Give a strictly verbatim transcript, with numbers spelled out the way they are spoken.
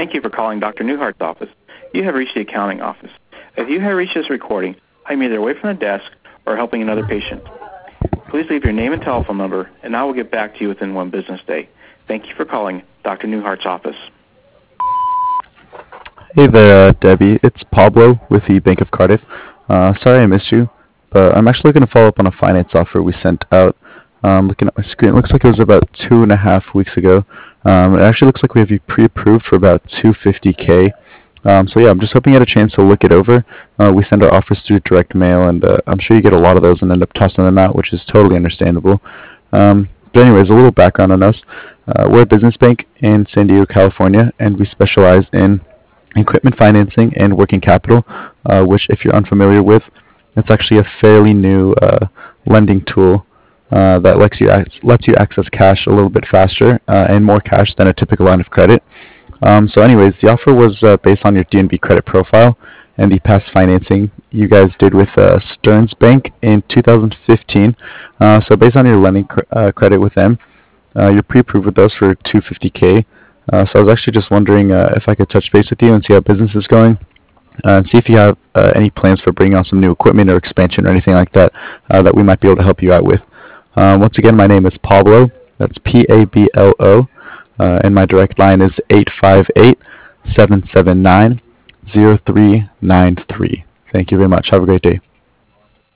Thank you for calling Doctor Newhart's office. You have reached the accounting office. If you have reached this recording, I'm either away from the desk or helping another patient. Please leave your name and telephone number, and I will get back to you within one business day. Thank you for calling Doctor Newhart's office. Hey there, uh, Debbie. It's Pablo with the Bank of Cardiff. Uh, sorry I missed you, but I'm actually going to follow up on a finance offer we sent out. Um, looking at my screen, it looks like it was about two and a half weeks ago. Um, it actually looks like we have you pre-approved for about two hundred fifty K. Um, so yeah, I'm just hoping you had a chance to look it over. Uh, we send our offers through direct mail, and uh, I'm sure you get a lot of those and end up tossing them out, which is totally understandable. Um, but anyways, a little background on us. Uh, we're a business bank in San Diego, California, and we specialize in equipment financing and working capital, uh, which if you're unfamiliar with, it's actually a fairly new uh, lending tool uh, that lets you, ac- lets you access cash a little bit faster uh, and more cash than a typical line of credit. Um, so anyways, the offer was uh, based on your D N B credit profile and the past financing you guys did with uh, Stearns Bank in two thousand fifteen. Uh, so based on your lending cr- uh, credit with them, uh, you're pre-approved with those for two hundred fifty K. Uh, so I was actually just wondering uh, if I could touch base with you and see how business is going, uh, and see if you have uh, any plans for bringing on some new equipment or expansion or anything like that uh, that we might be able to help you out with. Um, once again, my name is Pablo. That's P A B L O. Uh, and my direct line is eight five eight, seven seven nine, zero three nine three. Thank you very much. Have a great day.